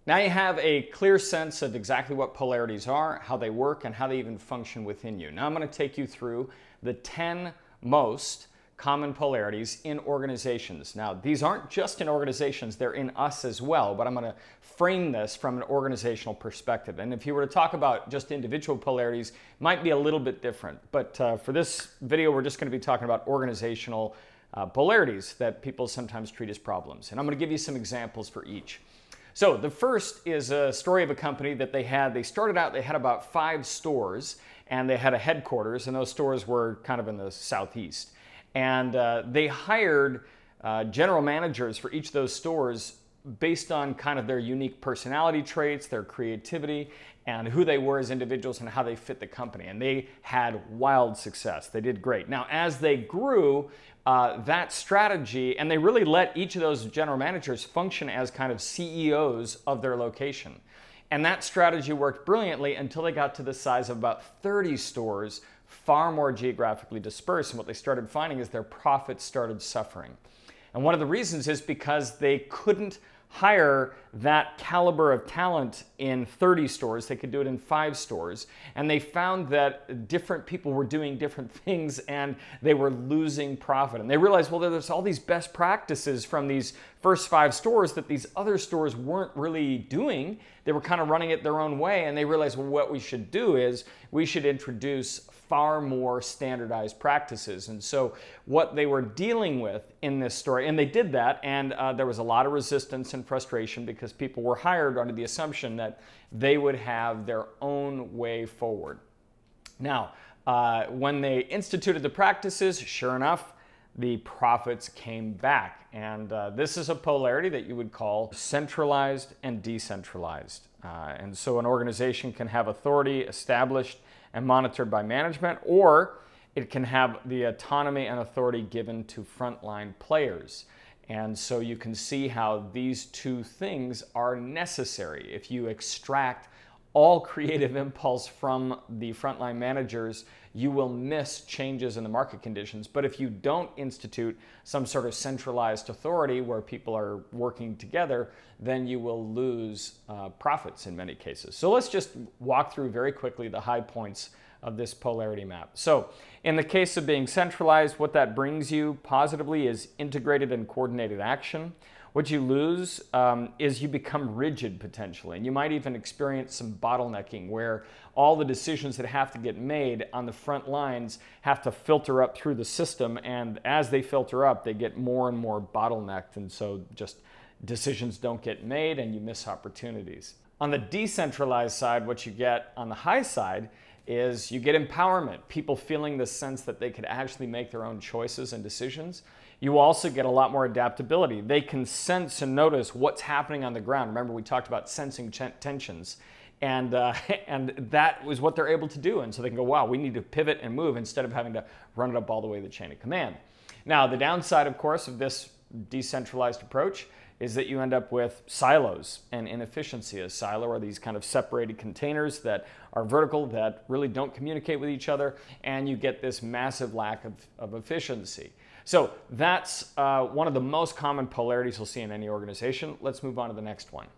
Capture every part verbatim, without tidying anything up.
Now you have a clear sense of exactly what polarities are, how they work, and how they even function within you. Now I'm going to take you through the ten most common polarities in organizations. Now, these aren't just in organizations, they're in us as well, but I'm going to frame this from an organizational perspective. And if you were to talk about just individual polarities, it might be a little bit different. But uh, for this video, we're just going to be talking about organizational uh, polarities that people sometimes treat as problems. And I'm going to give you some examples for each. So the first is a story of a company that they had. They started out, they had about five stores, and they had a headquarters, and those stores were kind of in the southeast. And uh, they hired uh, general managers for each of those stores based on kind of their unique personality traits, their creativity, and who they were as individuals and how they fit the company. And they had wild success. They did great. Now, as they grew, uh, that strategy, and they really let each of those general managers function as kind of C E Os of their location. And that strategy worked brilliantly until they got to the size of about thirty stores, far more geographically dispersed. And what they started finding is their profits started suffering. And one of the reasons is because they couldn't hire that caliber of talent in thirty stores. They could do it in five stores. And they found that different people were doing different things and they were losing profit. And they realized, well, there's all these best practices from these first five stores that these other stores weren't really doing. They were kind of running it their own way. And they realized, well, what we should do is we should introduce far more standardized practices. And so what they were dealing with in this story, and they did that, and uh, there was a lot of resistance and frustration because people were hired under the assumption that they would have their own way forward. Now, uh, when they instituted the practices, sure enough, the profits came back. And uh, this is a polarity that you would call centralized and decentralized. Uh, and so an organization can have authority established and monitored by management, or it can have the autonomy and authority given to frontline players. And so you can see how these two things are necessary. If you extract all creative impulse from the frontline managers, you will miss changes in the market conditions. But if you don't institute some sort of centralized authority where people are working together, then you will lose uh, profits in many cases. So let's just walk through very quickly the high points of this polarity map. So in the case of being centralized, what that brings you positively is integrated and coordinated action. What you lose um, is you become rigid potentially, and you might even experience some bottlenecking where all the decisions that have to get made on the front lines have to filter up through the system, and as they filter up, they get more and more bottlenecked, and so just decisions don't get made and you miss opportunities. On the decentralized side, what you get on the high side is you get empowerment, people feeling the sense that they could actually make their own choices and decisions. You also get a lot more adaptability. They can sense and notice what's happening on the ground. Remember, we talked about sensing tensions, and, uh, and that was what they're able to do. And so they can go, wow, we need to pivot and move instead of having to run it up all the way to the chain of command. Now, the downside, of course, of this decentralized approach is that you end up with silos and inefficiency. A silo are these kind of separated containers that are vertical, that really don't communicate with each other, and you get this massive lack of, of efficiency. So that's uh, one of the most common polarities you'll see in any organization. Let's move on to the next one.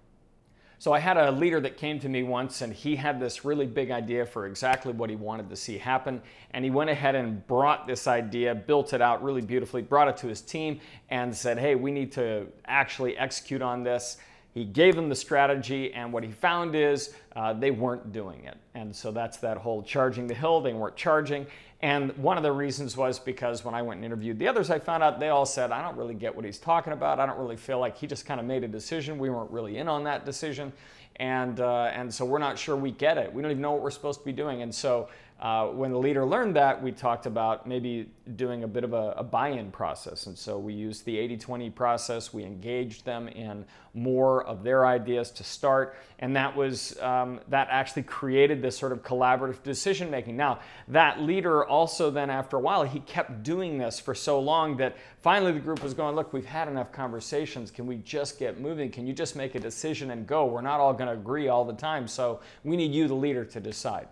So I had a leader that came to me once, and he had this really big idea for exactly what he wanted to see happen. And he went ahead and brought this idea, built it out really beautifully, brought it to his team and said, hey, we need to actually execute on this. He gave them the strategy, and what he found is uh, they weren't doing it. And so that's that whole charging the hill. They weren't charging. And one of the reasons was because when I went and interviewed the others, I found out they all said, I don't really get what he's talking about. I don't really feel like he just kind of made a decision. We weren't really in on that decision. And, uh, and so we're not sure we get it. We don't even know what we're supposed to be doing. And so uh, when the leader learned that, we talked about maybe doing a bit of a, a buy-in process. And so we used the eighty twenty process. We engaged them in more of their ideas to start. And that was, um, that actually created this sort of collaborative decision making. Now, that leader also then after a while, he kept doing this for so long that finally the group was going, look, we've had enough conversations. Can we just get moving? Can you just make a decision and go? We're not all going to agree all the time. So we need you, the leader, to decide.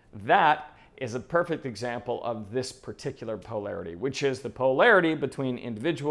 That is a perfect example of this particular polarity, which is the polarity between individual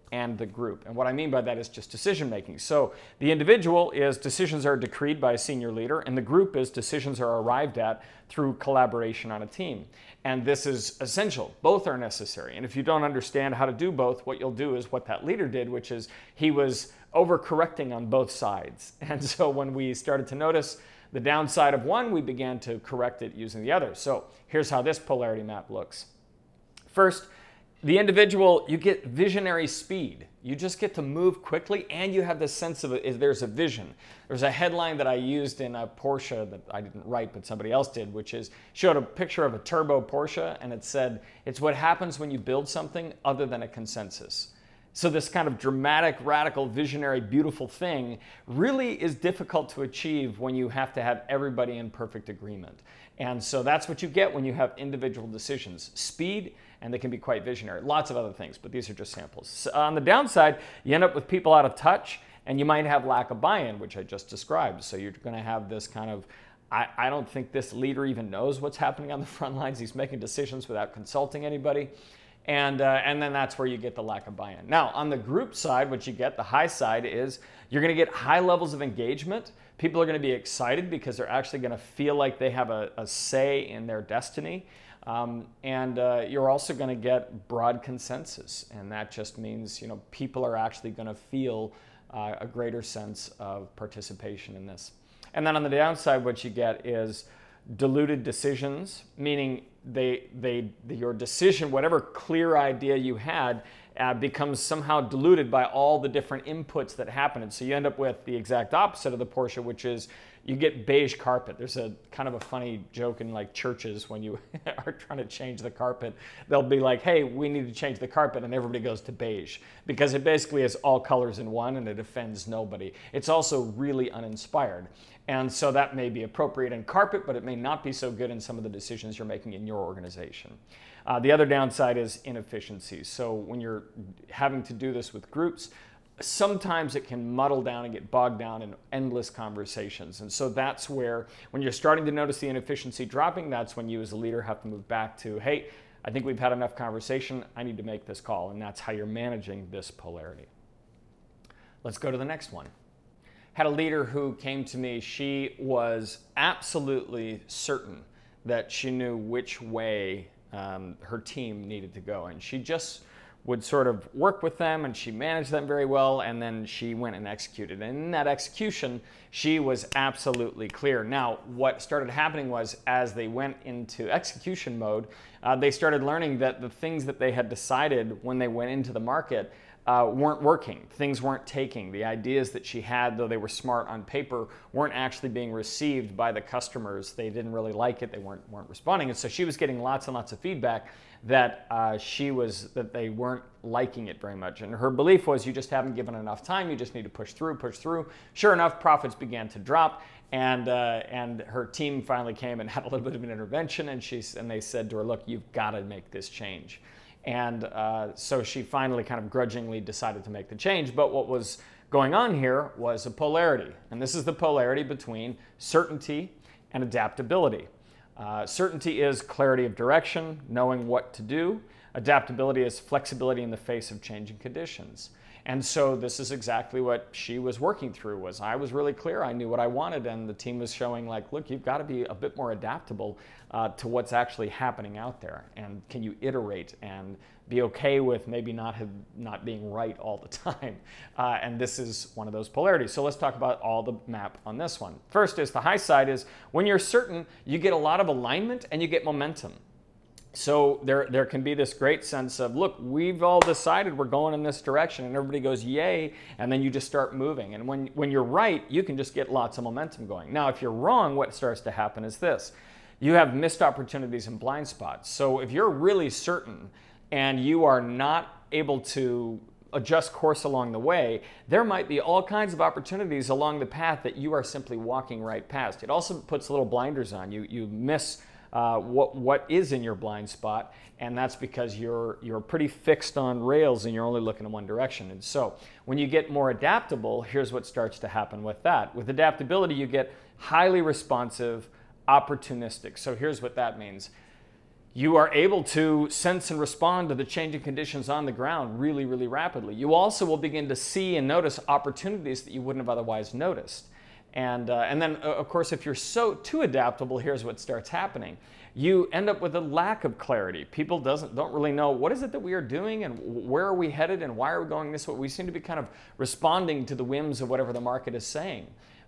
and the group. And what I mean by that is just decision making. So the individual is decisions are decreed by a senior leader, and the group is decisions are arrived at through collaboration on a team. And this is essential. Both are necessary. And if you don't understand how to do both, what you'll do is what that leader did, which is he was overcorrecting on both sides. And so when we started to notice the downside of one, we began to correct it using the other. So here's how this polarity map looks. First, the individual, you get visionary speed. You just get to move quickly, and you have this sense of a, there's a vision. There's a headline that I used in a Porsche that I didn't write, but somebody else did, which is showed a picture of a turbo Porsche, and it said, it's what happens when you build something other than a consensus. So this kind of dramatic, radical, visionary, beautiful thing really is difficult to achieve when you have to have everybody in perfect agreement. And so that's what you get when you have individual decisions. Speed, and they can be quite visionary. Lots of other things, but these are just samples. So on the downside, you end up with people out of touch, and you might have lack of buy-in, which I just described. So you're going to have this kind of, I, I don't think this leader even knows what's happening on the front lines. He's making decisions without consulting anybody. And, uh, and then that's where you get the lack of buy-in. Now, on the group side, what you get, the high side, is you're going to get high levels of engagement. People are going to be excited because they're actually going to feel like they have a, a say in their destiny. Um, and uh, you're also going to get broad consensus. And that just means, you know, people are actually going to feel uh, a greater sense of participation in this. And then on the downside, what you get is diluted decisions, meaning they, they, your decision, whatever clear idea you had, uh, becomes somehow diluted by all the different inputs that happen. And so you end up with the exact opposite of the Porsche, which is you get beige carpet. There's a kind of a funny joke in like churches when you are trying to change the carpet. They'll be like, hey, we need to change the carpet, and everybody goes to beige because it basically is all colors in one and it offends nobody. It's also really uninspired. And so that may be appropriate in carpet, but it may not be so good in some of the decisions you're making in your organization. Uh, the other downside is inefficiencies. So when you're having to do this with groups, sometimes it can muddle down and get bogged down in endless conversations. And so that's where, when you're starting to notice the inefficiency dropping, that's when you as a leader have to move back to, hey, I think we've had enough conversation, I need to make this call. And that's how you're managing this polarity. Let's go to the next one. Had a leader who came to me. She was absolutely certain that she knew which way um, her team needed to go. And she just would sort of work with them, and she managed them very well, and then she went and executed. And in that execution, she was absolutely clear. Now, what started happening was, as they went into execution mode, uh, they started learning that the things that they had decided when they went into the market Uh, weren't working. Things weren't taking. The ideas that she had, though they were smart on paper, weren't actually being received by the customers. They didn't really like it. They weren't weren't responding. And so she was getting lots and lots of feedback that uh, she was that they weren't liking it very much. And her belief was, you just haven't given enough time. You just need to push through, push through. Sure enough, profits began to drop, and uh, and her team finally came and had a little bit of an intervention. And she and they said to her, "Look, you've got to make this change." And uh, so she finally kind of grudgingly decided to make the change. But what was going on here was a polarity. And this is the polarity between certainty and adaptability. Uh, certainty is clarity of direction, knowing what to do. Adaptability is flexibility in the face of changing conditions. And so this is exactly what she was working through. Was I was really clear, I knew what I wanted, and the team was showing like, look, you've got to be a bit more adaptable uh, to what's actually happening out there. And can you iterate and be okay with maybe not have not being right all the time? Uh, and this is one of those polarities. So let's talk about all the map on this one. First is the high side is when you're certain, you get a lot of alignment and you get momentum. So there, there can be this great sense of, look, we've all decided we're going in this direction, and everybody goes, yay, and then you just start moving. And when, when you're right, you can just get lots of momentum going. Now, if you're wrong, what starts to happen is this. You have missed opportunities and blind spots. So if you're really certain and you are not able to adjust course along the way, there might be all kinds of opportunities along the path that you are simply walking right past. It also puts little blinders on. You, you miss Uh, what what is in your blind spot, and that's because you're you're pretty fixed on rails and you're only looking in one direction. And so when you get more adaptable, here's what starts to happen with that. With adaptability, you get highly responsive, opportunistic. So here's what that means. You are able to sense and respond to the changing conditions on the ground really, really rapidly. You also will begin to see and notice opportunities that you wouldn't have otherwise noticed. And, uh, and then, uh, of course, if you're so too adaptable, here's what starts happening. You end up with a lack of clarity. People doesn't, don't really know what is it that we are doing and where are we headed and why are we going this way. We seem to be kind of responding to the whims of whatever the market is saying.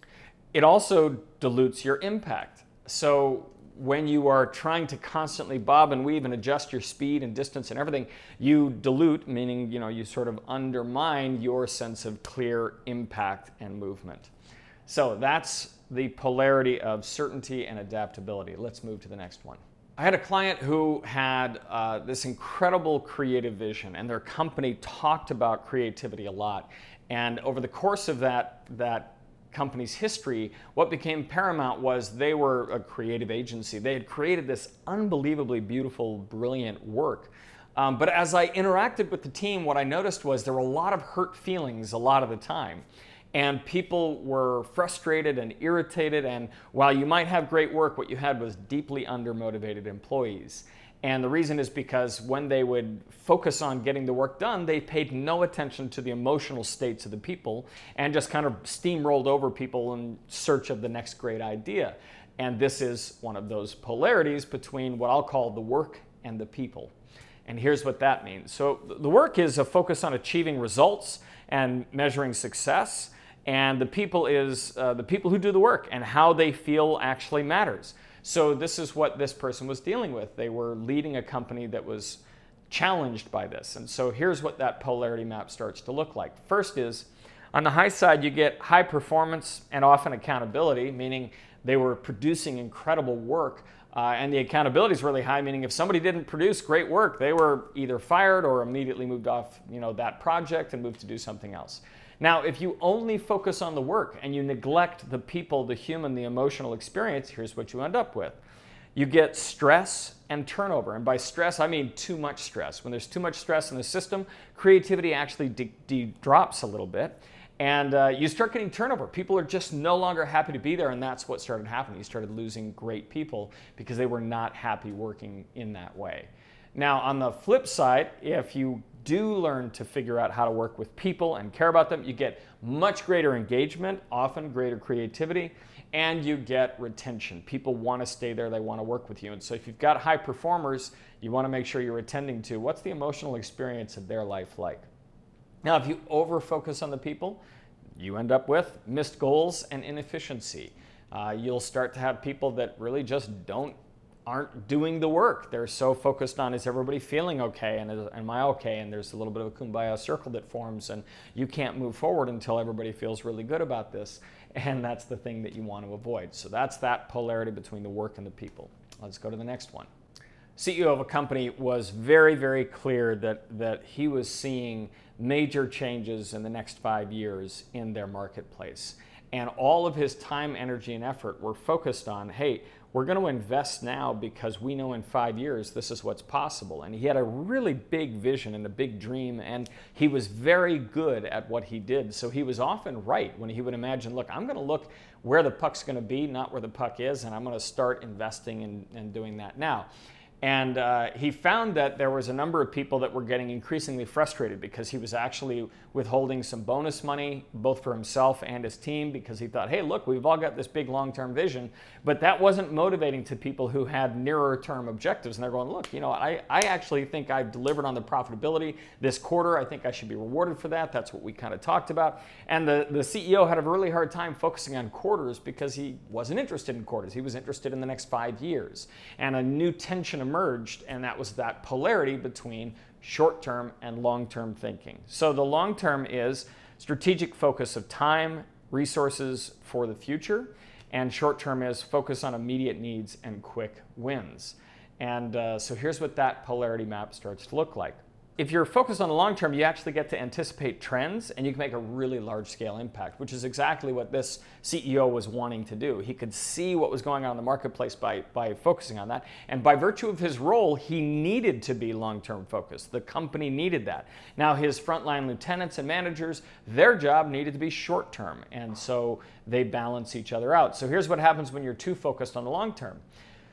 It also dilutes your impact. So when you are trying to constantly bob and weave and adjust your speed and distance and everything, you dilute, meaning, you know, you sort of undermine your sense of clear impact and movement. So that's the polarity of certainty and adaptability. Let's move to the next one. I had a client who had uh, this incredible creative vision, and their company talked about creativity a lot. And over the course of that, that company's history, what became paramount was they were a creative agency. They had created this unbelievably beautiful, brilliant work. Um, but as I interacted with the team, what I noticed was there were a lot of hurt feelings a lot of the time. And people were frustrated and irritated, and while you might have great work, what you had was deeply undermotivated employees. And the reason is because when they would focus on getting the work done, they paid no attention to the emotional states of the people and just kind of steamrolled over people in search of the next great idea. And this is one of those polarities between what I'll call the work and the people. And here's what that means. So the work is a focus on achieving results and measuring success. And the people is uh, the people who do the work, and how they feel actually matters. So this is what this person was dealing with. They were leading a company that was challenged by this. And so here's what that polarity map starts to look like. First is, on the high side, you get high performance and often accountability, meaning they were producing incredible work. Uh, and the accountability is really high, meaning if somebody didn't produce great work, they were either fired or immediately moved off, you know, that project and moved to do something else. Now, if you only focus on the work and you neglect the people, the human, the emotional experience, here's what you end up with. You get stress and turnover. And by stress, I mean too much stress. When there's too much stress in the system, creativity actually de- de- drops a little bit. And uh, you start getting turnover. People are just no longer happy to be there, and that's what started happening. You started losing great people because they were not happy working in that way. Now, on the flip side, if you do learn to figure out how to work with people and care about them, you get much greater engagement, often greater creativity, and you get retention. People want to stay there, they want to work with you. And so if you've got high performers, you want to make sure you're attending to what's the emotional experience of their life like. Now, if you over-focus on the people, you end up with missed goals and inefficiency. Uh, you'll start to have people that really just don't aren't doing the work. They're so focused on, is everybody feeling okay, and is, am I okay? And there's a little bit of a kumbaya circle that forms, and you can't move forward until everybody feels really good about this. And that's the thing that you want to avoid. So that's that polarity between the work and the people. Let's go to the next one. C E O of a company was very, very clear that, that he was seeing major changes in the next five years in their marketplace. And all of his time, energy, and effort were focused on, hey, we're going to invest now because we know in five years this is what's possible. And he had a really big vision and a big dream, and he was very good at what he did. So he was often right when he would imagine, look, I'm going to look where the puck's going to be, not where the puck is, and I'm going to start investing and, and doing that now. And uh, he found that there was a number of people that were getting increasingly frustrated because he was actually withholding some bonus money, both for himself and his team, because he thought, hey, look, we've all got this big long-term vision. But that wasn't motivating to people who had nearer-term objectives. And they're going, look, you know, I, I actually think I've delivered on the profitability this quarter. I think I should be rewarded for that. That's what we kind of talked about. And the, the C E O had a really hard time focusing on quarters because he wasn't interested in quarters. He was interested in the next five years. And a new tension emerged, and that was that polarity between short-term and long-term thinking. So the long-term is strategic focus of time, resources for the future, and short-term is focus on immediate needs and quick wins. And uh, so here's what that polarity map starts to look like. If you're focused on the long term, you actually get to anticipate trends, and you can make a really large-scale impact, which is exactly what this C E O was wanting to do. He could see what was going on in the marketplace by, by focusing on that, and by virtue of his role, he needed to be long-term focused. The company needed that. Now, his frontline lieutenants and managers, their job needed to be short-term, and so they balance each other out. So here's what happens when you're too focused on the long term.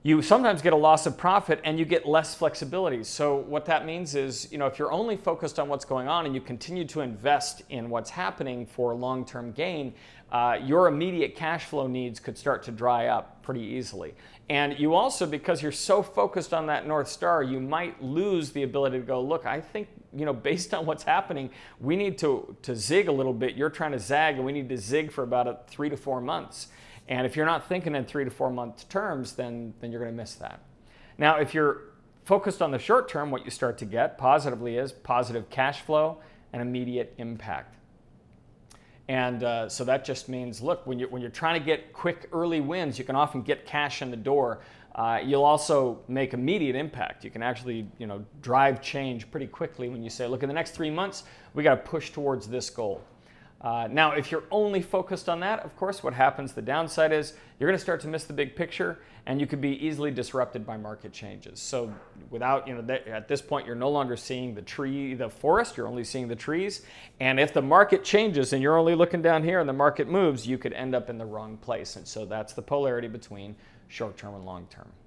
you sometimes get a loss of profit and you get less flexibility. So what that means is, you know, if you're only focused on what's going on and you continue to invest in what's happening for long-term gain, uh, your immediate cash flow needs could start to dry up pretty easily. And you also, because you're so focused on that North Star, you might lose the ability to go, look, I think, you know, based on what's happening, we need to, to zig a little bit. You're trying to zag and we need to zig for about a three to four months. And if you're not thinking in three to four month terms, then, then you're going to miss that. Now, if you're focused on the short term, what you start to get positively is positive cash flow and immediate impact. And uh, so that just means, look, when you're, when you're trying to get quick early wins, you can often get cash in the door. Uh, you'll also make immediate impact. You can actually, you know, drive change pretty quickly when you say, look, in the next three months, we got to push towards this goal. Uh, now, if you're only focused on that, of course, what happens, the downside is you're going to start to miss the big picture and you could be easily disrupted by market changes. So without, you know, th- at this point, you're no longer seeing the tree, the forest, you're only seeing the trees. And if the market changes and you're only looking down here and the market moves, you could end up in the wrong place. And so that's the polarity between short-term and long-term.